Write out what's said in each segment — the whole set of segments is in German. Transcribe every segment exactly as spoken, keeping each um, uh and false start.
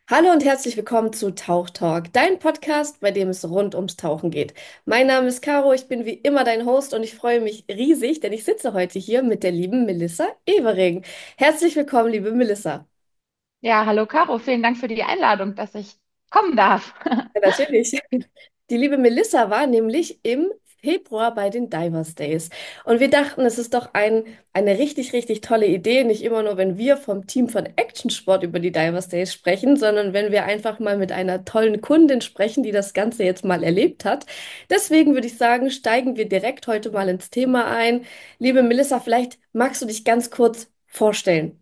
Hallo und herzlich willkommen zu Tauch Talk, dein Podcast, bei dem es rund ums Tauchen geht. Mein Name ist Caro, ich bin wie immer dein Host und ich freue mich riesig, denn ich sitze heute hier mit der lieben Melissa Evering. Herzlich willkommen, liebe Melissa. Ja, hallo Caro, vielen Dank für die Einladung, dass ich kommen darf. Ja, natürlich. Die liebe Melissa war nämlich im Februar bei den Divers Days. Und wir dachten, es ist doch ein, eine richtig, richtig tolle Idee, nicht immer nur, wenn wir vom Team von Action Sport über die Divers Days sprechen, sondern wenn wir einfach mal mit einer tollen Kundin sprechen, die das Ganze jetzt mal erlebt hat. Deswegen würde ich sagen, steigen wir direkt heute mal ins Thema ein. Liebe Melissa, vielleicht magst du dich ganz kurz vorstellen.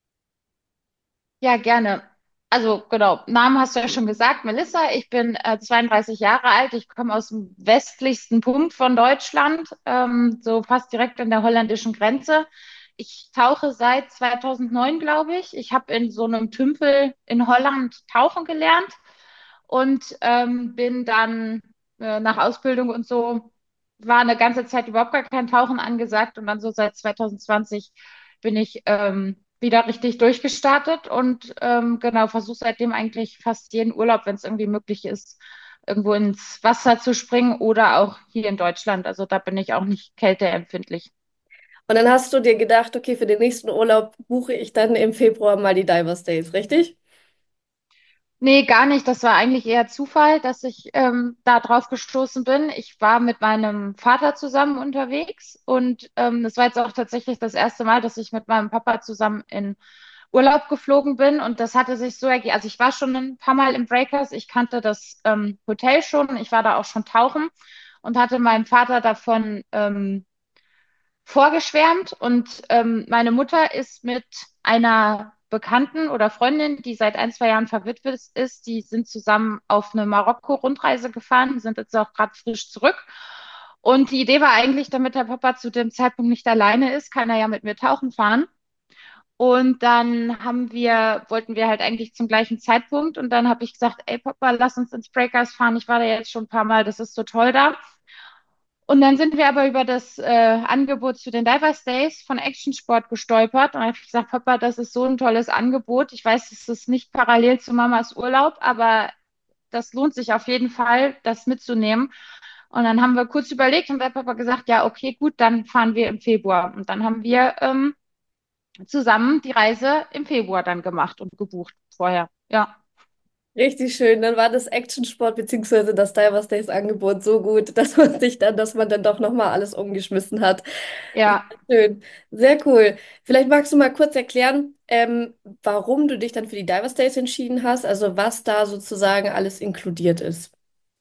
Ja, gerne. Also genau, Namen hast du ja schon gesagt, Melissa. Ich bin äh, zweiunddreißig Jahre alt. Ich komme aus dem westlichsten Punkt von Deutschland, ähm, so fast direkt an der holländischen Grenze. Ich tauche seit zweitausendneun, glaube ich. Ich habe in so einem Tümpel in Holland tauchen gelernt und ähm, bin dann äh, nach Ausbildung und so, war eine ganze Zeit überhaupt gar kein Tauchen angesagt und dann so seit zweitausendzwanzig bin ich ähm, wieder richtig durchgestartet und ähm, genau, versuche seitdem eigentlich fast jeden Urlaub, wenn es irgendwie möglich ist, irgendwo ins Wasser zu springen oder auch hier in Deutschland. Also da bin ich auch nicht kälteempfindlich. Und dann hast du dir gedacht, okay, für den nächsten Urlaub buche ich dann im Februar mal die Divers Days, richtig? Nee, gar nicht. Das war eigentlich eher Zufall, dass ich ähm, da drauf gestoßen bin. Ich war mit meinem Vater zusammen unterwegs und ähm, das war jetzt auch tatsächlich das erste Mal, dass ich mit meinem Papa zusammen in Urlaub geflogen bin und das hatte sich so ergeben. Also ich war schon ein paar Mal im Breakers, ich kannte das ähm, Hotel schon, ich war da auch schon tauchen und hatte meinem Vater davon ähm, vorgeschwärmt und ähm, meine Mutter ist mit einer Bekannten oder Freundin, die seit ein, zwei Jahren verwitwet ist, die sind zusammen auf eine Marokko-Rundreise gefahren, sind jetzt auch gerade frisch zurück. Und die Idee war eigentlich, damit der Papa zu dem Zeitpunkt nicht alleine ist, kann er ja mit mir tauchen fahren. Und dann haben wir, wollten wir halt eigentlich zum gleichen Zeitpunkt. Und dann habe ich gesagt, ey Papa, lass uns ins Breakers fahren. Ich war da jetzt schon ein paar Mal, das ist so toll da. Und dann sind wir aber über das äh, Angebot zu den Divers Days von Action Sport gestolpert. Und dann habe ich gesagt, Papa, das ist so ein tolles Angebot. Ich weiß, es ist nicht parallel zu Mamas Urlaub, aber das lohnt sich auf jeden Fall, das mitzunehmen. Und dann haben wir kurz überlegt und der Papa gesagt, ja, okay, gut, dann fahren wir im Februar. Und dann haben wir ähm, zusammen die Reise im Februar dann gemacht und gebucht vorher. Ja, Richtig schön. Dann war das Action-Sport bzw. das Divers Days Angebot so gut, dass man sich dann, dass man dann doch nochmal alles umgeschmissen hat. Sehr ja. schön. Sehr cool. Vielleicht magst du mal kurz erklären, ähm, warum du dich dann für die Divers Days entschieden hast, also was da sozusagen alles inkludiert ist.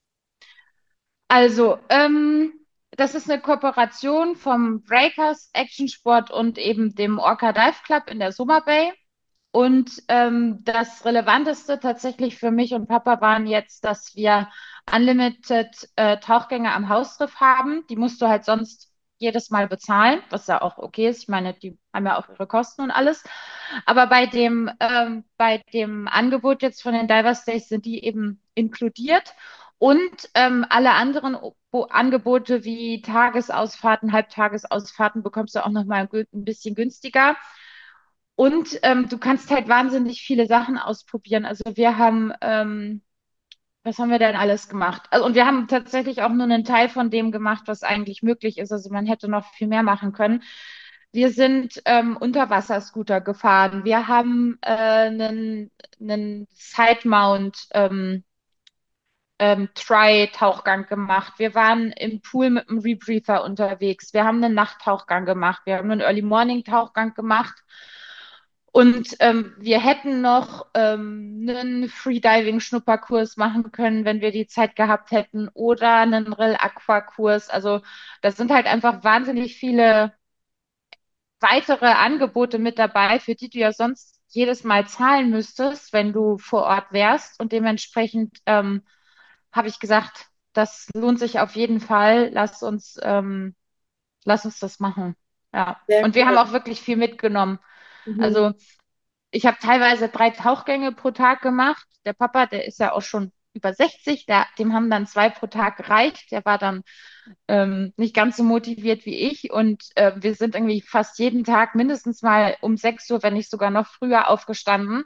Also, ähm, das ist eine Kooperation vom Breakers Action Sport und eben dem Orca Dive Club in der Summer Bay. Und ähm, das Relevanteste tatsächlich für mich und Papa waren jetzt, dass wir Unlimited äh, Tauchgänge am Hausriff haben. Die musst du halt sonst jedes Mal bezahlen, was ja auch okay ist. Ich meine, die haben ja auch ihre Kosten und alles. Aber bei dem, ähm, bei dem Angebot jetzt von den Divers Days sind die eben inkludiert. Und ähm, alle anderen O- Angebote wie Tagesausfahrten, Halbtagesausfahrten bekommst du auch nochmal ein bisschen günstiger. Und ähm, du kannst halt wahnsinnig viele Sachen ausprobieren. Also wir haben, ähm, was haben wir denn alles gemacht? Also, und wir haben tatsächlich auch nur einen Teil von dem gemacht, was eigentlich möglich ist. Also man hätte noch viel mehr machen können. Wir sind ähm, Unterwasserscooter gefahren. Wir haben äh, einen, einen Side-Mount ähm, ähm, Try-Tauchgang gemacht. Wir waren im Pool mit einem Rebreather unterwegs. Wir haben einen Nachttauchgang gemacht. Wir haben einen Early Morning Tauchgang gemacht. Und ähm, wir hätten noch ähm, einen Freediving-Schnupperkurs machen können, wenn wir die Zeit gehabt hätten, oder einen Rill-Aqua-Kurs. Also das sind halt einfach wahnsinnig viele weitere Angebote mit dabei, für die du ja sonst jedes Mal zahlen müsstest, wenn du vor Ort wärst. Und dementsprechend ähm, habe ich gesagt, das lohnt sich auf jeden Fall. Lass uns, ähm, lass uns das machen. Ja. Sehr Und wir haben cool. auch wirklich viel mitgenommen. Mhm. Also ich habe teilweise drei Tauchgänge pro Tag gemacht. Der Papa, der ist ja auch schon über sechzig, der, dem haben dann zwei pro Tag gereicht. Der war dann ähm, nicht ganz so motiviert wie ich. Und äh, wir sind irgendwie fast jeden Tag mindestens mal um sechs Uhr, wenn nicht sogar noch früher aufgestanden.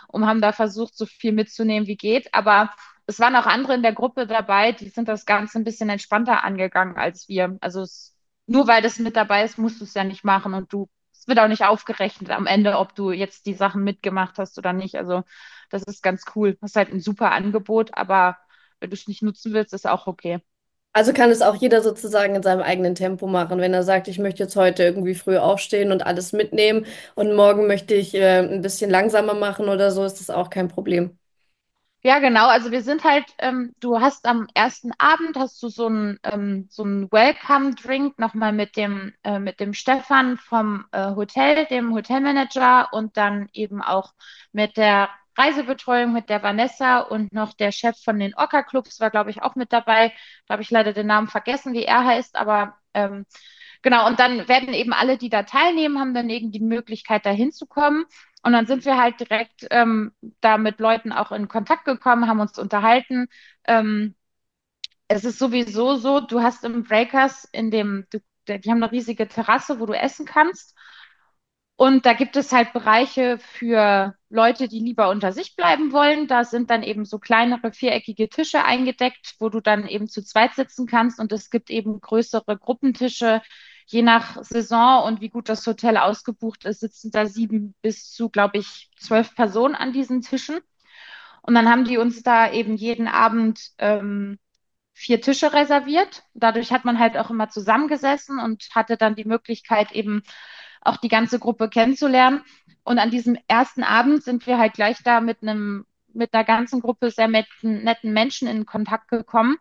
und haben da versucht, so viel mitzunehmen, wie geht. Aber es waren auch andere in der Gruppe dabei, die sind das Ganze ein bisschen entspannter angegangen als wir. Also es, nur weil das mit dabei ist, musst du es ja nicht machen und du, es wird auch nicht aufgerechnet am Ende, ob du jetzt die Sachen mitgemacht hast oder nicht. Also das ist ganz cool. Das ist halt ein super Angebot, aber wenn du es nicht nutzen willst, ist auch okay. Also kann es auch jeder sozusagen in seinem eigenen Tempo machen. Wenn er sagt, ich möchte jetzt heute irgendwie früh aufstehen und alles mitnehmen und morgen möchte ich äh, ein bisschen langsamer machen oder so, ist das auch kein Problem. Ja, genau. Also wir sind halt, ähm, du hast am ersten Abend hast du so ein ähm, so ein Welcome-Drink nochmal mit dem äh, mit dem Stefan vom äh, Hotel, dem Hotelmanager und dann eben auch mit der Reisebetreuung, mit der Vanessa und noch der Chef von den Orca-Clubs war, glaube ich, auch mit dabei. Da habe ich leider den Namen vergessen, wie er heißt, aber ähm, genau. Und dann werden eben alle, die da teilnehmen, haben dann eben die Möglichkeit, da hinzukommen. Und dann sind wir halt direkt ähm, da mit Leuten auch in Kontakt gekommen, haben uns unterhalten. Ähm, Es ist sowieso so, du hast im Breakers in dem, du, die haben eine riesige Terrasse, wo du essen kannst. Und da gibt es halt Bereiche für Leute, die lieber unter sich bleiben wollen. Da sind dann eben so kleinere viereckige Tische eingedeckt, wo du dann eben zu zweit sitzen kannst. Und es gibt eben größere Gruppentische. Je nach Saison und wie gut das Hotel ausgebucht ist, sitzen da sieben bis zu, glaube ich, zwölf Personen an diesen Tischen. Und dann haben die uns da eben jeden Abend ähm, vier Tische reserviert. Dadurch hat man halt auch immer zusammengesessen und hatte dann die Möglichkeit, eben auch die ganze Gruppe kennenzulernen. Und an diesem ersten Abend sind wir halt gleich da mit einem, mit einer ganzen Gruppe sehr netten, netten Menschen in Kontakt gekommen,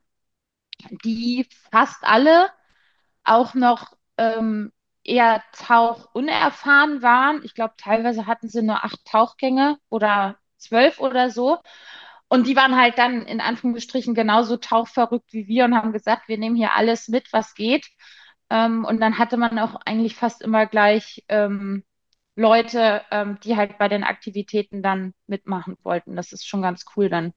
die fast alle auch noch ähm, eher tauchunerfahren waren. Ich glaube, teilweise hatten sie nur acht Tauchgänge oder zwölf oder so. Und die waren halt dann in Anführungsstrichen genauso tauchverrückt wie wir und haben gesagt, wir nehmen hier alles mit, was geht. Ähm, und dann hatte man auch eigentlich fast immer gleich ähm, Leute, ähm, die halt bei den Aktivitäten dann mitmachen wollten. Das ist schon ganz cool dann.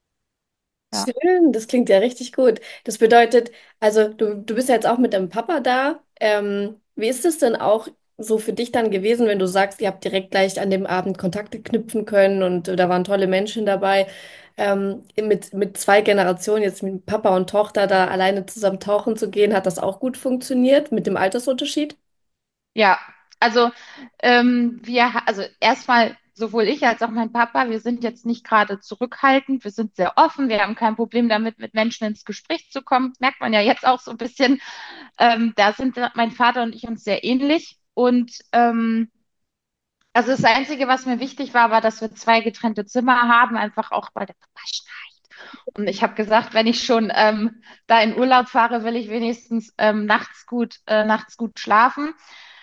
Ja. Schön, das klingt ja richtig gut. Das bedeutet, also du, du bist ja jetzt auch mit deinem Papa da. Ähm, wie ist es denn auch so für dich dann gewesen, wenn du sagst, ihr habt direkt gleich an dem Abend Kontakte knüpfen können und äh, da waren tolle Menschen dabei, ähm, mit, mit zwei Generationen, jetzt mit Papa und Tochter da alleine zusammen tauchen zu gehen, hat das auch gut funktioniert mit dem Altersunterschied? Ja, also ähm, wir, ha- also erstmal sowohl ich als auch mein Papa, wir sind jetzt nicht gerade zurückhaltend, wir sind sehr offen, wir haben kein Problem damit, mit Menschen ins Gespräch zu kommen. Merkt man ja jetzt auch so ein bisschen. Ähm, da sind mein Vater und ich uns sehr ähnlich. Und ähm, also das Einzige, was mir wichtig war, war, dass wir zwei getrennte Zimmer haben, einfach auch weil der Papa schnarcht. Und ich habe gesagt, wenn ich schon ähm, da in Urlaub fahre, will ich wenigstens ähm, nachts gut, äh, nachts gut schlafen.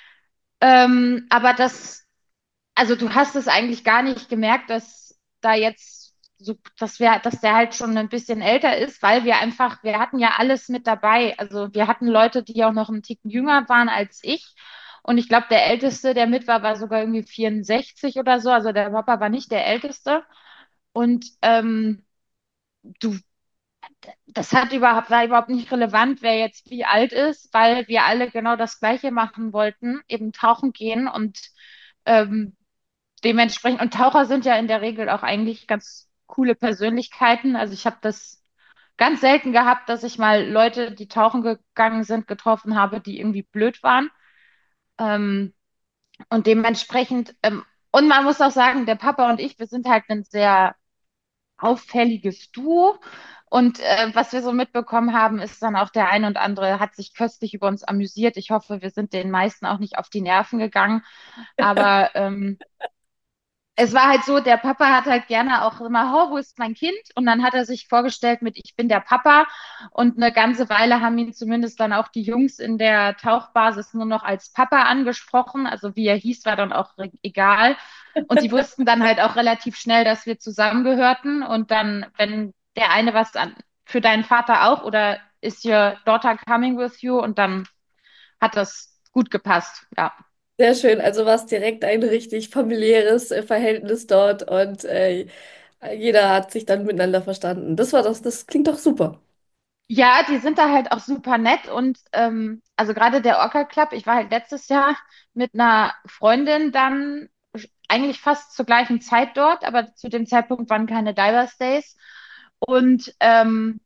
Ähm, aber das, also du hast es eigentlich gar nicht gemerkt, dass da jetzt so, dass wir, dass der halt schon ein bisschen älter ist, weil wir einfach, wir hatten ja alles mit dabei. Also wir hatten Leute, die auch noch einen Ticken jünger waren als ich. Und ich glaube, der Älteste, der mit war, war sogar irgendwie vierundsechzig oder so. Also der Papa war nicht der Älteste. Und ähm, du, das hat überhaupt, war überhaupt nicht relevant, wer jetzt wie alt ist, weil wir alle genau das Gleiche machen wollten, eben tauchen gehen und ähm, dementsprechend, und Taucher sind ja in der Regel auch eigentlich ganz coole Persönlichkeiten. Also ich habe das ganz selten gehabt, dass ich mal Leute, die tauchen gegangen sind, getroffen habe, die irgendwie blöd waren. Ähm, und dementsprechend, ähm, und man muss auch sagen, der Papa und ich, wir sind halt ein sehr auffälliges Duo. Und äh, was wir so mitbekommen haben, ist dann auch der ein und andere hat sich köstlich über uns amüsiert. Ich hoffe, wir sind den meisten auch nicht auf die Nerven gegangen. Aber ähm, es war halt so, der Papa hat halt gerne auch immer, oh, wo ist mein Kind? Und dann hat er sich vorgestellt mit, ich bin der Papa. Und eine ganze Weile haben ihn zumindest dann auch die Jungs in der Tauchbasis nur noch als Papa angesprochen. Also wie er hieß, war dann auch re- egal. Und die wussten dann halt auch relativ schnell, dass wir zusammengehörten. Und dann, wenn der eine was an, für deinen Vater auch oder is your daughter coming with you? Und dann hat das gut gepasst, ja. Sehr schön, also war es direkt ein richtig familiäres äh, Verhältnis dort und äh, jeder hat sich dann miteinander verstanden. Das war das, das klingt doch super. Ja, die sind da halt auch super nett und ähm, also gerade der Orca Club, ich war halt letztes Jahr mit einer Freundin dann eigentlich fast zur gleichen Zeit dort, aber zu dem Zeitpunkt waren keine Divers Days. Und ähm,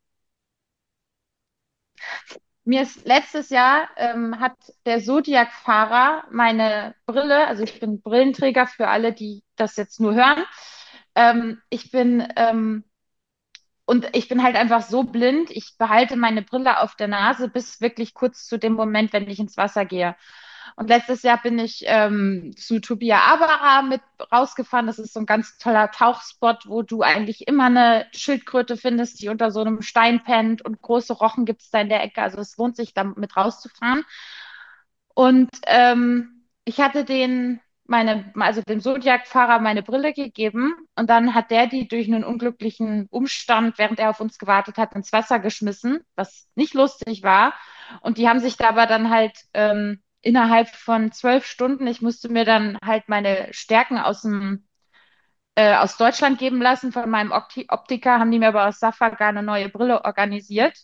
mir ist letztes Jahr ähm, hat der Zodiac-Fahrer meine Brille, also ich bin Brillenträger für alle, die das jetzt nur hören. Ähm, ich bin ähm, und ich bin halt einfach so blind, ich behalte meine Brille auf der Nase bis wirklich kurz zu dem Moment, wenn ich ins Wasser gehe. Und letztes Jahr bin ich ähm, zu Tobias Abara mit rausgefahren. Das ist so ein ganz toller Tauchspot, wo du eigentlich immer eine Schildkröte findest, die unter so einem Stein pennt und große Rochen gibt es da in der Ecke. Also es lohnt sich, da mit rauszufahren. Und ähm, ich hatte den, meine, also dem Zodiac-Fahrer meine Brille gegeben und dann hat der die durch einen unglücklichen Umstand, während er auf uns gewartet hat, ins Wasser geschmissen, was nicht lustig war. Und die haben sich da aber dann halt ähm, innerhalb von zwölf Stunden, ich musste mir dann halt meine Stärken aus dem äh, aus Deutschland geben lassen von meinem Opti Optiker, haben die mir aber aus Safaga eine neue Brille organisiert.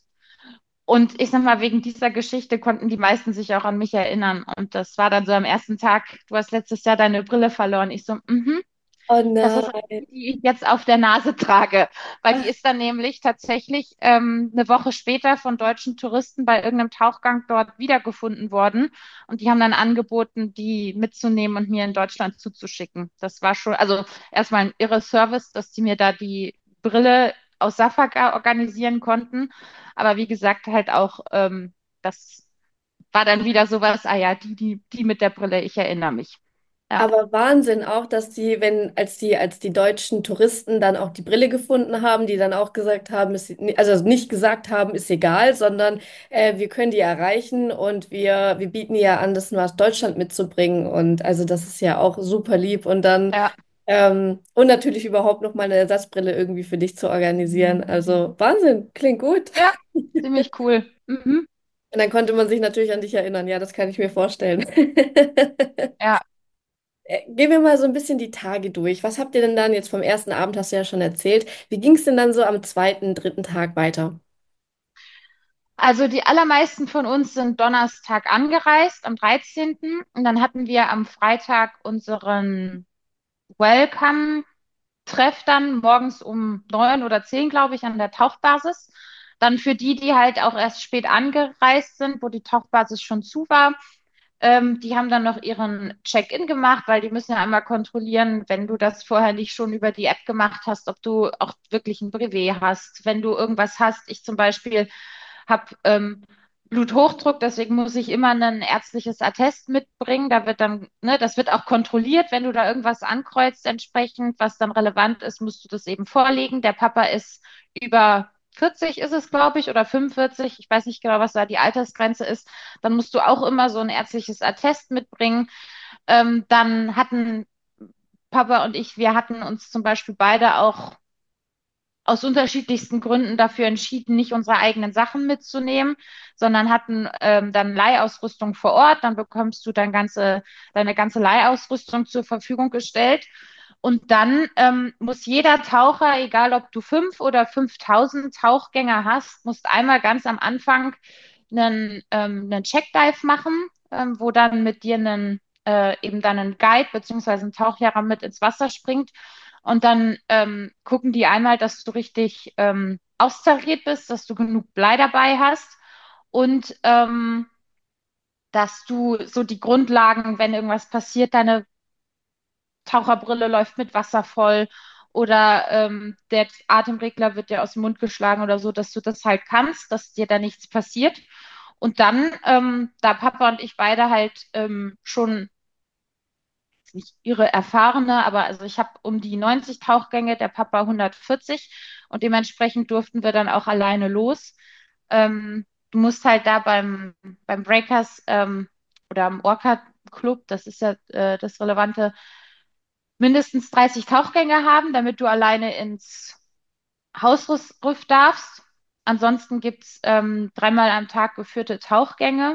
Und ich sag mal, wegen dieser Geschichte konnten die meisten sich auch an mich erinnern. Und das war dann so am ersten Tag, du hast letztes Jahr deine Brille verloren. Ich so, mhm, Oh das ist nein. die, die ich jetzt auf der Nase trage. Weil die Ach, ist dann nämlich tatsächlich ähm, eine Woche später von deutschen Touristen bei irgendeinem Tauchgang dort wiedergefunden worden. Und die haben dann angeboten, die mitzunehmen und mir in Deutschland zuzuschicken. Das war schon, also erstmal ein irre Service, dass die mir da die Brille aus Safaga organisieren konnten. Aber wie gesagt, halt auch, ähm, das war dann wieder sowas, ah ja, die, die, die mit der Brille, ich erinnere mich. Ja, aber Wahnsinn auch, dass die, wenn, als die, als die deutschen Touristen dann auch die Brille gefunden haben, die dann auch gesagt haben, ist, also nicht gesagt haben, ist egal, sondern äh, wir können die erreichen und wir, wir bieten ja an, das nach Deutschland mitzubringen. Und also das ist ja auch super lieb. Und dann ja, ähm, und natürlich überhaupt noch mal eine Ersatzbrille irgendwie für dich zu organisieren. Also Wahnsinn, klingt gut. ja, ziemlich cool. Mhm. Und dann konnte man sich natürlich an dich erinnern. Ja, das kann ich mir vorstellen. Ja, Äh, Gehen wir mal so ein bisschen die Tage durch. Was habt ihr denn dann jetzt vom ersten Abend, hast du ja schon erzählt. Wie ging es denn dann so am zweiten, dritten Tag weiter? also die allermeisten von uns sind Donnerstag angereist, am dreizehnten. Und dann hatten wir am Freitag unseren Welcome-Treff dann morgens um neun oder zehn, glaube ich, an der Tauchbasis. Dann für die, die halt auch erst spät angereist sind, wo die Tauchbasis schon zu war, ähm, die haben dann noch ihren Check-in gemacht, weil die müssen ja einmal kontrollieren, wenn du das vorher nicht schon über die App gemacht hast, ob du auch wirklich ein Brevet hast. Wenn du irgendwas hast, ich zum Beispiel habe ähm, Bluthochdruck, deswegen muss ich immer ein ärztliches Attest mitbringen. Da wird dann, ne, das wird auch kontrolliert, wenn du da irgendwas ankreuzt entsprechend, was dann relevant ist, musst du das eben vorlegen. Der Papa ist über vierzig ist es, glaube ich, oder fünfundvierzig. Ich weiß nicht genau, was da die Altersgrenze ist. Dann musst du auch immer so ein ärztliches Attest mitbringen. Ähm, dann hatten Papa und ich, wir hatten uns zum Beispiel beide auch aus unterschiedlichsten Gründen dafür entschieden, nicht unsere eigenen Sachen mitzunehmen, sondern hatten ähm, dann Leihausrüstung vor Ort. Dann bekommst du dein ganze, deine ganze Leihausrüstung zur Verfügung gestellt. Und dann ähm, muss jeder Taucher, egal ob du fünf oder fünftausend Tauchgänger hast, musst einmal ganz am Anfang einen, ähm, einen Checkdive machen, ähm, wo dann mit dir einen, äh, eben dann ein Guide beziehungsweise ein Tauchlehrer mit ins Wasser springt. Und dann ähm, gucken die einmal, dass du richtig ähm, austariert bist, dass du genug Blei dabei hast und ähm, dass du so die Grundlagen, wenn irgendwas passiert, deine Taucherbrille läuft mit Wasser voll oder ähm, der Atemregler wird dir aus dem Mund geschlagen oder so, dass du das halt kannst, dass dir da nichts passiert. Und dann, ähm, da Papa und ich beide halt ähm, schon nicht irre erfahrene, aber also ich habe um die neunzig Tauchgänge, der Papa hundertvierzig und dementsprechend durften wir dann auch alleine los. Ähm, du musst halt da beim, beim Breakers ähm, oder am Orca Club, das ist ja äh, das Relevante, mindestens dreißig Tauchgänge haben, damit du alleine ins Hausriff darfst. Ansonsten gibt es ähm, dreimal am Tag geführte Tauchgänge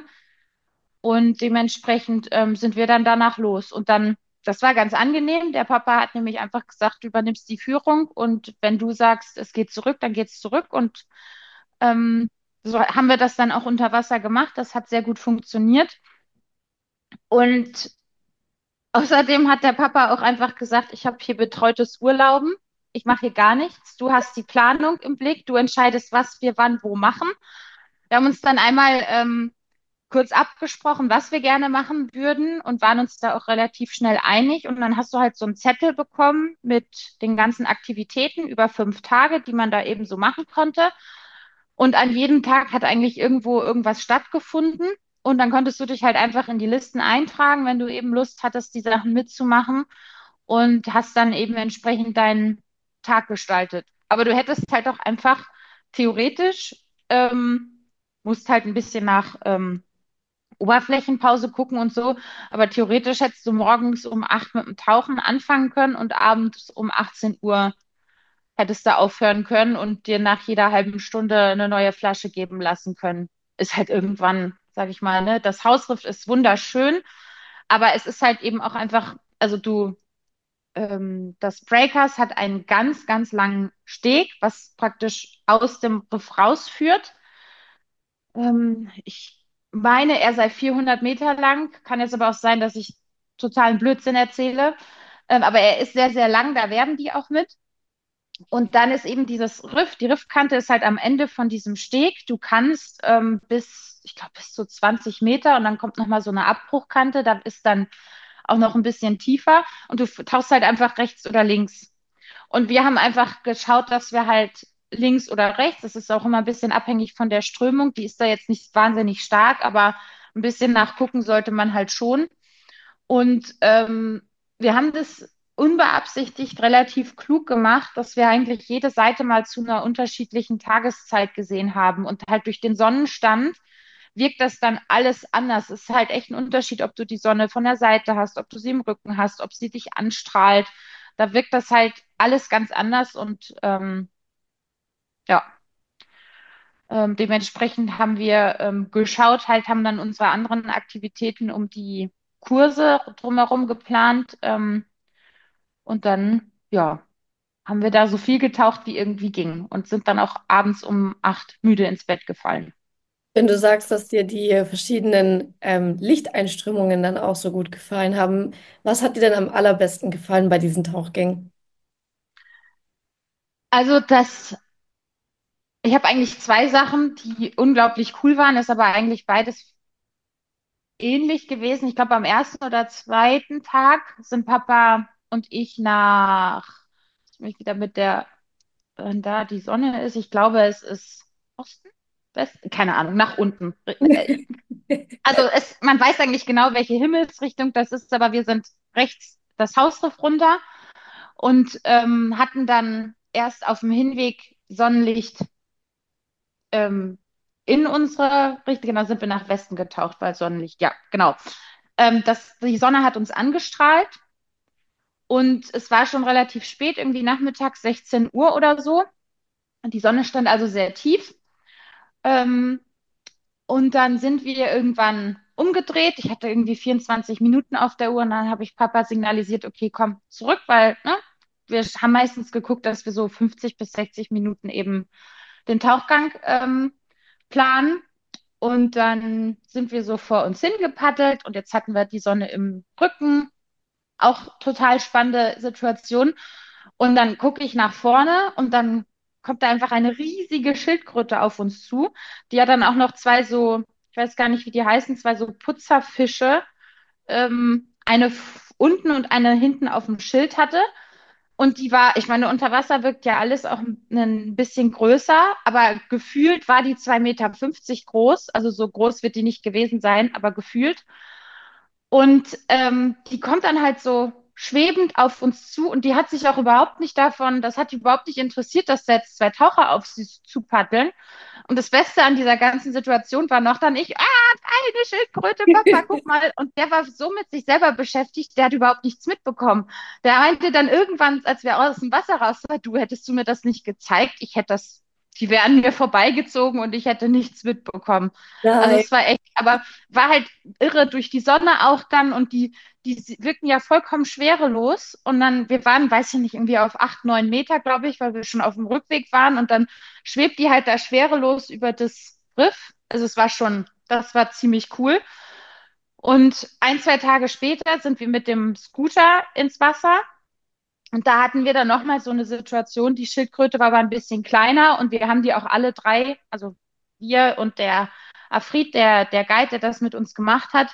und dementsprechend ähm, sind wir dann danach los. Und dann, das war ganz angenehm. Der Papa hat nämlich einfach gesagt, du übernimmst die Führung und wenn du sagst, es geht zurück, dann geht es zurück. Und ähm, so haben wir das dann auch unter Wasser gemacht. Das hat sehr gut funktioniert. Und Außerdem hat der Papa auch einfach gesagt, ich habe hier betreutes Urlauben. Ich mache hier gar nichts. Du hast die Planung im Blick. Du entscheidest, was wir wann wo machen. Wir haben uns dann einmal ähm, kurz abgesprochen, was wir gerne machen würden und waren uns da auch relativ schnell einig. Und dann hast du halt so einen Zettel bekommen mit den ganzen Aktivitäten über fünf Tage, die man da eben so machen konnte. Und an jedem Tag hat eigentlich irgendwo irgendwas stattgefunden. Und dann konntest du dich halt einfach in die Listen eintragen, wenn du eben Lust hattest, die Sachen mitzumachen und hast dann eben entsprechend deinen Tag gestaltet. Aber du hättest halt auch einfach theoretisch, ähm, musst halt ein bisschen nach ähm, Oberflächenpause gucken und so, aber theoretisch hättest du morgens um acht mit dem Tauchen anfangen können und abends um achtzehn Uhr hättest du aufhören können und dir nach jeder halben Stunde eine neue Flasche geben lassen können. Ist halt irgendwann, sag ich mal, ne? Das Hausriff ist wunderschön, aber es ist halt eben auch einfach, also du, ähm, das Breakers hat einen ganz, ganz langen Steg, was praktisch aus dem Riff rausführt. Ähm, ich meine, er sei vierhundert Meter lang, kann jetzt aber auch sein, dass ich totalen Blödsinn erzähle. Ähm, aber er ist sehr, sehr lang, da werben die auch mit. Und dann ist eben dieses Riff, die Riffkante ist halt am Ende von diesem Steg. Du kannst ähm, bis, ich glaube, bis zu zwanzig Meter und dann kommt nochmal so eine Abbruchkante, da ist dann auch noch ein bisschen tiefer und du tauchst halt einfach rechts oder links. Und wir haben einfach geschaut, dass wir halt links oder rechts, das ist auch immer ein bisschen abhängig von der Strömung, die ist da jetzt nicht wahnsinnig stark, aber ein bisschen nachgucken sollte man halt schon. Und ähm, wir haben das unbeabsichtigt relativ klug gemacht, dass wir eigentlich jede Seite mal zu einer unterschiedlichen Tageszeit gesehen haben. Und halt durch den Sonnenstand wirkt das dann alles anders. Es ist halt echt ein Unterschied, ob du die Sonne von der Seite hast, ob du sie im Rücken hast, ob sie dich anstrahlt. Da wirkt das halt alles ganz anders und ähm, ja, ähm, dementsprechend haben wir ähm, geschaut, halt haben dann unsere anderen Aktivitäten um die Kurse drumherum geplant. Ähm, und dann, ja, haben wir da so viel getaucht, wie irgendwie ging und sind dann auch abends um acht müde ins Bett gefallen. Wenn du sagst, dass dir die verschiedenen ähm, Lichteinströmungen dann auch so gut gefallen haben, was hat dir denn am allerbesten gefallen bei diesen Tauchgängen? Also das, ich habe eigentlich zwei Sachen, die unglaublich cool waren, ist aber eigentlich beides ähnlich gewesen. Ich glaube, am ersten oder zweiten Tag sind Papa und ich nach, ich mich wieder mit der, wenn da die Sonne ist, ich glaube, es ist Osten, Westen, keine Ahnung, nach unten. Also es, man weiß eigentlich genau, welche Himmelsrichtung das ist, aber wir sind rechts das Hausriff runter und ähm, hatten dann erst auf dem Hinweg Sonnenlicht ähm, in unsere Richtung, genau, sind wir nach Westen getaucht, weil Sonnenlicht, ja, genau. Ähm, das, die Sonne hat uns angestrahlt und es war schon relativ spät, irgendwie nachmittags sechzehn Uhr oder so. Und die Sonne stand also sehr tief. Ähm, und dann sind wir irgendwann umgedreht. Ich hatte irgendwie vierundzwanzig Minuten auf der Uhr und dann habe ich Papa signalisiert, okay, komm zurück, weil ne, wir haben meistens geguckt, dass wir so fünfzig bis sechzig Minuten eben den Tauchgang ähm, planen. Und dann sind wir so vor uns hingepaddelt und jetzt hatten wir die Sonne im Rücken. Auch total spannende Situation. Und dann gucke ich nach vorne und dann kommt da einfach eine riesige Schildkröte auf uns zu. Die hat dann auch noch zwei so, ich weiß gar nicht, wie die heißen, zwei so Putzerfische, ähm, eine f- unten und eine hinten auf dem Schild hatte. Und die war, ich meine, unter Wasser wirkt ja alles auch ein ein bisschen größer, aber gefühlt war die zwei Meter fünfzig groß. Also so groß wird die nicht gewesen sein, aber gefühlt. Und ähm, die kommt dann halt so schwebend auf uns zu und die hat sich auch überhaupt nicht davon, das hat die überhaupt nicht interessiert, dass da jetzt zwei Taucher auf sie zu paddeln. Und das Beste an dieser ganzen Situation war noch dann ich, ah, eine Schildkröte, Papa, guck mal. Und der war so mit sich selber beschäftigt, der hat überhaupt nichts mitbekommen. Der meinte dann irgendwann, als wir aus dem Wasser raus waren, du hättest du mir das nicht gezeigt, ich hätte das, die wären mir vorbeigezogen und ich hätte nichts mitbekommen. Also Nein. es war echt, aber war halt irre durch die Sonne auch dann und die, die wirken ja vollkommen schwerelos. Und dann, wir waren, weiß ich nicht, irgendwie auf acht, neun Meter, glaube ich, weil wir schon auf dem Rückweg waren. Und dann schwebt die halt da schwerelos über das Riff. Also es war schon, das war ziemlich cool. Und ein, zwei Tage später sind wir mit dem Scooter ins Wasser. Und da hatten wir dann nochmal so eine Situation, die Schildkröte war aber ein bisschen kleiner und wir haben die auch alle drei, also wir und der Afrit, der, der Guide, der das mit uns gemacht hat,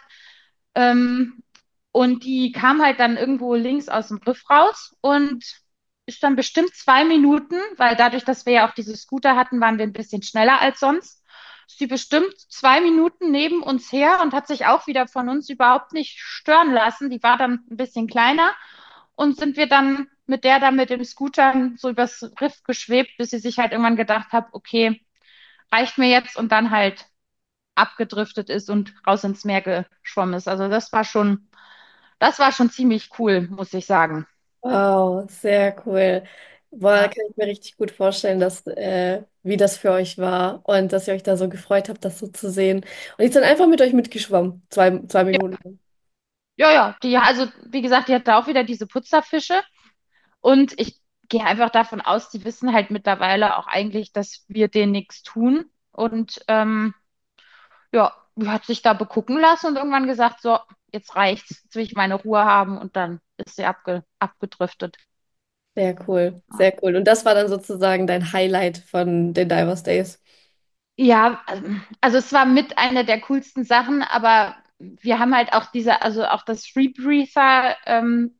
ähm, und die kam halt dann irgendwo links aus dem Riff raus und ist dann bestimmt zwei Minuten, weil dadurch, dass wir ja auch diese Scooter hatten, waren wir ein bisschen schneller als sonst. Ist die bestimmt zwei Minuten neben uns her und hat sich auch wieder von uns überhaupt nicht stören lassen. Die war dann ein bisschen kleiner und sind wir dann mit der dann mit dem Scooter so übers Riff geschwebt, bis sie sich halt irgendwann gedacht hat, okay, reicht mir jetzt und dann halt abgedriftet ist und raus ins Meer geschwommen ist. Also das war schon, das war schon ziemlich cool, muss ich sagen. Wow, sehr cool. Boah, Ja, kann ich mir richtig gut vorstellen, dass, äh, wie das für euch war und dass ihr euch da so gefreut habt, das so zu sehen. Und ich bin einfach mit euch mitgeschwommen, zwei, zwei Minuten. ja, ja, die, also wie gesagt, die hatte auch wieder diese Putzerfische und ich gehe einfach davon aus, die wissen halt mittlerweile auch eigentlich, dass wir denen nichts tun und ähm, ja, hat sich da begucken lassen und irgendwann gesagt, so, jetzt reicht's, jetzt will ich meine Ruhe haben und dann ist sie abge abgedriftet. Sehr cool, sehr cool. Und das war dann sozusagen dein Highlight von den Divers Days. Ja, ähm, also es war mit einer der coolsten Sachen, aber wir haben halt auch diese, also auch das Rebreather ähm,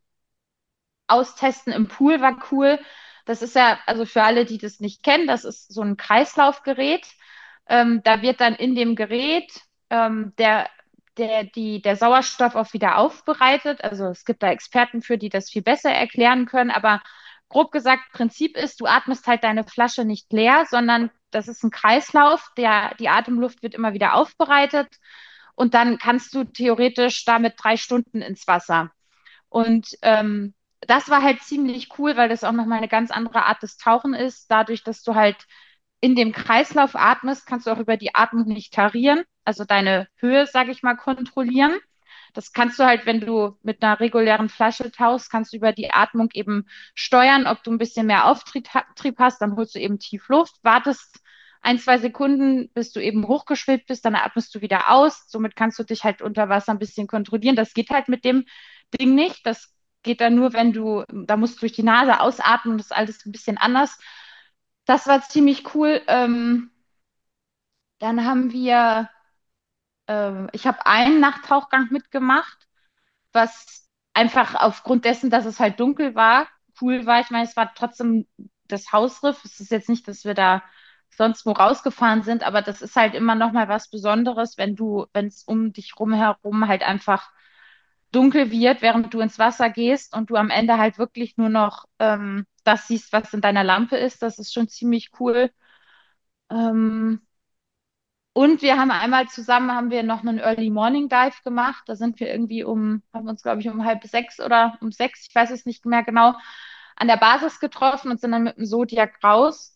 austesten im Pool war cool. Das ist ja, also für alle, die das nicht kennen, das ist so ein Kreislaufgerät. Ähm, da wird dann in dem Gerät ähm, der, der, die, der Sauerstoff auch wieder aufbereitet. Also es gibt da Experten für, die das viel besser erklären können. Aber grob gesagt, Prinzip ist, du atmest halt deine Flasche nicht leer, sondern das ist ein Kreislauf. Der, die Atemluft wird immer wieder aufbereitet. Und dann kannst du theoretisch damit drei Stunden ins Wasser. Und ähm, das war halt ziemlich cool, weil das auch nochmal eine ganz andere Art des Tauchen ist. Dadurch, dass du halt in dem Kreislauf atmest, kannst du auch über die Atmung nicht tarieren, also deine Höhe, sage ich mal, kontrollieren. Das kannst du halt, wenn du mit einer regulären Flasche tauchst, kannst du über die Atmung eben steuern, ob du ein bisschen mehr Auftrieb Trieb hast, dann holst du eben tief Luft, wartest ein, zwei Sekunden, bis du eben hochgeschwebt bist, dann atmest du wieder aus. Somit kannst du dich halt unter Wasser ein bisschen kontrollieren. Das geht halt mit dem Ding nicht. Das geht dann nur, wenn du, da musst du durch die Nase ausatmen, das ist alles ein bisschen anders. Das war ziemlich cool. Ähm, dann haben wir, ähm, ich habe einen Nachttauchgang mitgemacht, was einfach aufgrund dessen, dass es halt dunkel war, cool war. Ich meine, es war trotzdem das Hausriff. Es ist jetzt nicht, dass wir da sonst wo rausgefahren sind, aber das ist halt immer noch mal was Besonderes, wenn du, wenn es um dich rum herum halt einfach dunkel wird, während du ins Wasser gehst und du am Ende halt wirklich nur noch ähm, das siehst, was in deiner Lampe ist. Das ist schon ziemlich cool. Ähm, und wir haben einmal zusammen, haben wir noch einen Early Morning Dive gemacht. Da sind wir irgendwie um, haben uns, glaube ich, um halb sechs oder um sechs, ich weiß es nicht mehr genau, an der Basis getroffen und sind dann mit dem Zodiac raus.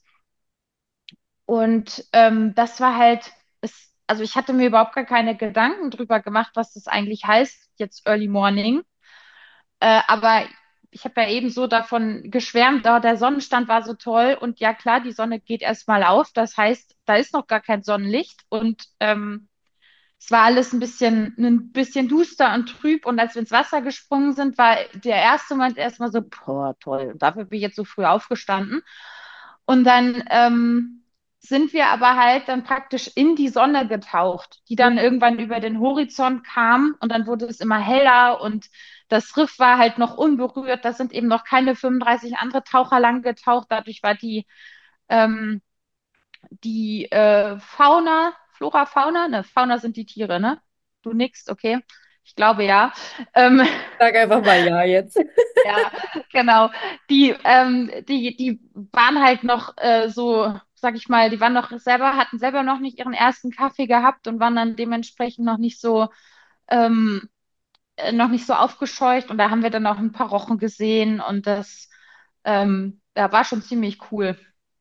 Und ähm, das war halt, es, also ich hatte mir überhaupt gar keine Gedanken drüber gemacht, was das eigentlich heißt, jetzt Early Morning. Äh, aber ich habe ja eben so davon geschwärmt, oh, der Sonnenstand war so toll und ja klar, die Sonne geht erstmal auf. Das heißt, da ist noch gar kein Sonnenlicht und ähm, es war alles ein bisschen, ein bisschen duster und trüb. Und als wir ins Wasser gesprungen sind, war der erste Moment erstmal so, boah, toll. Und dafür bin ich jetzt so früh aufgestanden. Und dann ähm, sind wir aber halt dann praktisch in die Sonne getaucht, die dann irgendwann über den Horizont kam und dann wurde es immer heller und das Riff war halt noch unberührt. Da sind eben noch keine fünfunddreißig andere Taucher lang getaucht. Dadurch war die ähm, die äh, Fauna, Flora, Fauna, ne, Fauna sind die Tiere, ne? Du nix, okay. Ich glaube ja. Ähm, Sag einfach mal ja jetzt. ja, genau. Die, ähm, die, die waren halt noch äh, so, sag ich mal, die waren noch selber, hatten selber noch nicht ihren ersten Kaffee gehabt und waren dann dementsprechend noch nicht so, ähm, äh, noch nicht so aufgescheucht. Und da haben wir dann auch ein paar Rochen gesehen und das ähm, ja, war schon ziemlich cool.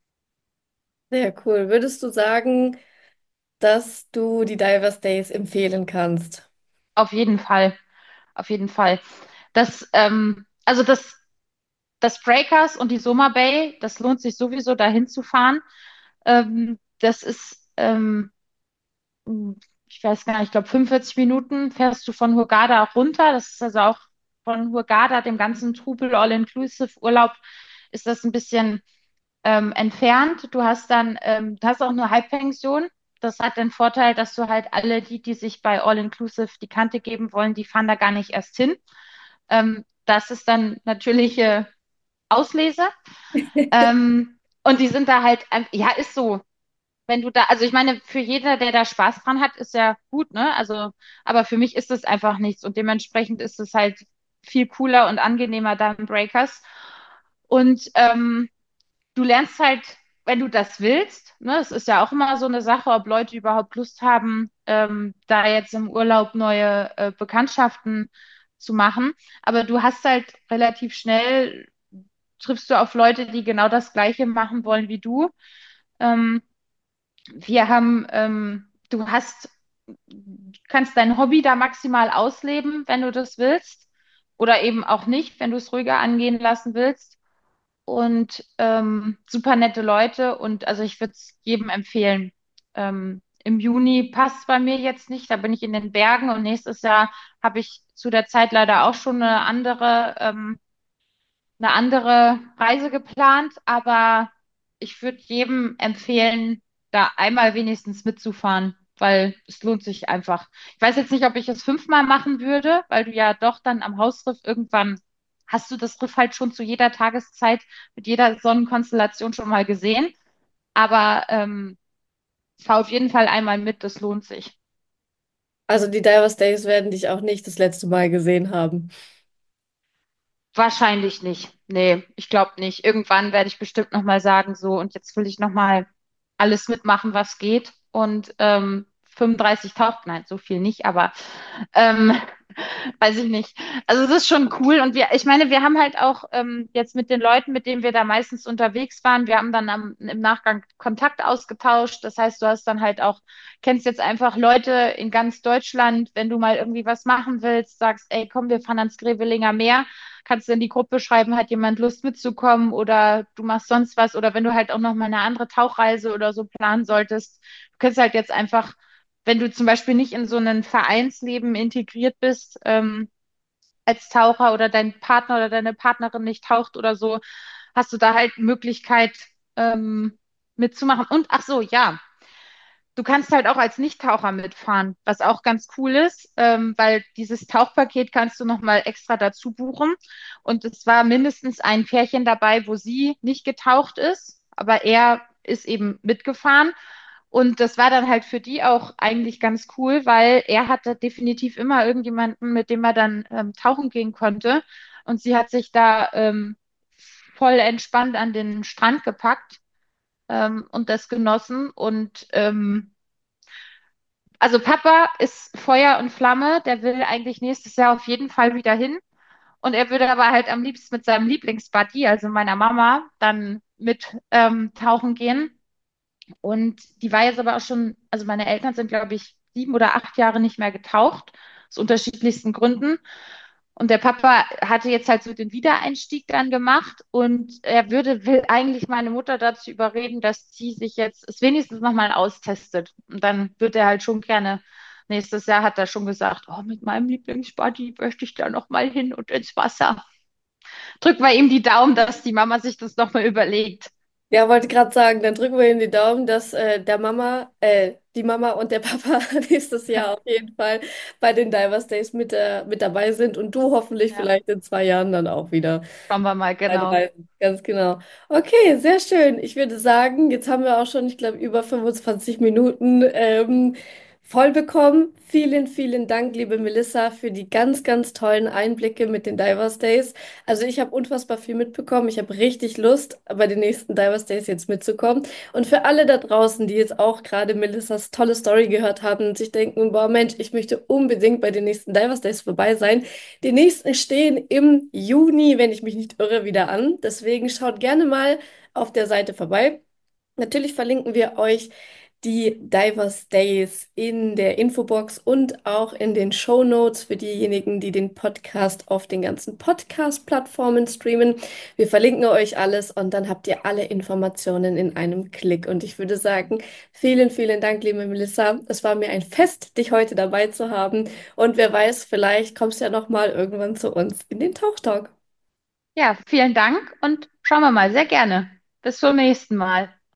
Sehr cool. Würdest du sagen, dass du die Divers Days empfehlen kannst? Auf jeden Fall. Auf jeden Fall. Das, ähm, also das, das Breakers und die Soma Bay, das lohnt sich sowieso dahin zu fahren. Ähm, das ist, ähm, ich weiß gar nicht, ich glaube fünfundvierzig Minuten fährst du von Hurghada runter. Das ist also auch von Hurghada, dem ganzen Trubel All-Inclusive-Urlaub, ist das ein bisschen ähm, entfernt. Du hast dann, ähm, du hast auch eine Halbpension. Das hat den Vorteil, dass du halt alle die, die sich bei All-Inclusive die Kante geben wollen, die fahren da gar nicht erst hin. Ähm, das ist dann natürliche Auslese. Ähm, und die sind da halt, ähm, ja, ist so. Wenn du da, also ich meine, für jeder, der da Spaß dran hat, ist ja gut, ne? Also, aber für mich ist es einfach nichts und dementsprechend ist es halt viel cooler und angenehmer da im Breakers. Und ähm, du lernst halt, wenn du das willst, ne, es ist ja auch immer so eine Sache, ob Leute überhaupt Lust haben, ähm, da jetzt im Urlaub neue äh, Bekanntschaften zu machen. Aber du hast halt relativ schnell, triffst du auf Leute, die genau das Gleiche machen wollen wie du. Ähm, wir haben, ähm, du hast, kannst dein Hobby da maximal ausleben, wenn du das willst. Oder eben auch nicht, wenn du es ruhiger angehen lassen willst und ähm, super nette Leute. Und also ich würde es jedem empfehlen. Ähm, im Juni passt bei mir jetzt nicht, da bin ich in den Bergen und nächstes Jahr habe ich zu der Zeit leider auch schon eine andere, ähm, eine andere Reise geplant, aber ich würde jedem empfehlen, da einmal wenigstens mitzufahren, weil es lohnt sich einfach. Ich weiß jetzt nicht, ob ich es fünfmal machen würde, weil du ja doch dann am Hausriff irgendwann hast du das Riff halt schon zu jeder Tageszeit mit jeder Sonnenkonstellation schon mal gesehen. Aber ähm, fahr auf jeden Fall einmal mit, das lohnt sich. Also die Divers Days werden dich auch nicht das letzte Mal gesehen haben. Wahrscheinlich nicht. Nee, ich glaube nicht. Irgendwann werde ich bestimmt nochmal sagen, so, und jetzt will ich nochmal alles mitmachen, was geht. Und ähm, fünfunddreißig taucht, nein, so viel nicht, aber ähm, weiß ich nicht. Also es ist schon cool. Und wir, ich meine, wir haben halt auch ähm, jetzt mit den Leuten, mit denen wir da meistens unterwegs waren, wir haben dann am, im Nachgang Kontakt ausgetauscht. Das heißt, du hast dann halt auch, kennst jetzt einfach Leute in ganz Deutschland, wenn du mal irgendwie was machen willst, sagst, ey, komm, wir fahren ans Grevelinger Meer, kannst du in die Gruppe schreiben, hat jemand Lust mitzukommen oder du machst sonst was oder wenn du halt auch noch mal eine andere Tauchreise oder so planen solltest, du kannst halt jetzt einfach, wenn du zum Beispiel nicht in so ein Vereinsleben integriert bist, ähm, als Taucher oder dein Partner oder deine Partnerin nicht taucht oder so, hast du da halt Möglichkeit ähm, mitzumachen. Und ach so, ja, du kannst halt auch als Nichttaucher mitfahren, was auch ganz cool ist, ähm, weil dieses Tauchpaket kannst du nochmal extra dazu buchen. Und es war mindestens ein Pärchen dabei, wo sie nicht getaucht ist, aber er ist eben mitgefahren. Und das war dann halt für die auch eigentlich ganz cool, weil er hatte definitiv immer irgendjemanden, mit dem er dann ähm, tauchen gehen konnte. Und sie hat sich da ähm, voll entspannt an den Strand gepackt ähm, und das genossen. Und ähm, also Papa ist Feuer und Flamme, der will eigentlich nächstes Jahr auf jeden Fall wieder hin. Und er würde aber halt am liebsten mit seinem Lieblingsbuddy, also meiner Mama, dann mit ähm, tauchen gehen. Und die war jetzt aber auch schon, also meine Eltern sind, glaube ich, sieben oder acht Jahre nicht mehr getaucht, aus unterschiedlichsten Gründen. Und der Papa hatte jetzt halt so den Wiedereinstieg dann gemacht und er würde, will eigentlich meine Mutter dazu überreden, dass sie sich jetzt es wenigstens nochmal austestet. Und dann wird er halt schon gerne, nächstes Jahr hat er schon gesagt, oh, mit meinem Lieblingsbuddy möchte ich da nochmal hin und ins Wasser. Drück mal ihm die Daumen, dass die Mama sich das nochmal überlegt. Ja, wollte gerade sagen, dann drücken wir Ihnen die Daumen, dass äh, der Mama, äh, die Mama und der Papa nächstes Jahr auf jeden Fall bei den Divers Days mit, äh, mit dabei sind und du hoffentlich Ja, vielleicht in zwei Jahren dann auch wieder schauen wir mal, genau. einreisen. Ganz genau. Okay, sehr schön. Ich würde sagen, jetzt haben wir auch schon, ich glaube, über fünfundzwanzig Minuten ähm, voll bekommen. Vielen, vielen Dank, liebe Melissa, für die ganz, ganz tollen Einblicke mit den Divers Days. Also ich habe unfassbar viel mitbekommen. Ich habe richtig Lust, bei den nächsten Divers Days jetzt mitzukommen. Und für alle da draußen, die jetzt auch gerade Melissas tolle Story gehört haben und sich denken, boah Mensch, ich möchte unbedingt bei den nächsten Divers Days vorbei sein. Die nächsten stehen im Juni, wenn ich mich nicht irre, wieder an. Deswegen schaut gerne mal auf der Seite vorbei. Natürlich verlinken wir euch die Divers Days in der Infobox und auch in den Show Notes für diejenigen, die den Podcast auf den ganzen Podcast-Plattformen streamen. Wir verlinken euch alles und dann habt ihr alle Informationen in einem Klick. Und ich würde sagen, vielen, vielen Dank, liebe Melissa. Es war mir ein Fest, dich heute dabei zu haben. Und wer weiß, vielleicht kommst du ja noch mal irgendwann zu uns in den Tauchtalk. Ja, vielen Dank und schauen wir mal, sehr gerne. Bis zum nächsten Mal.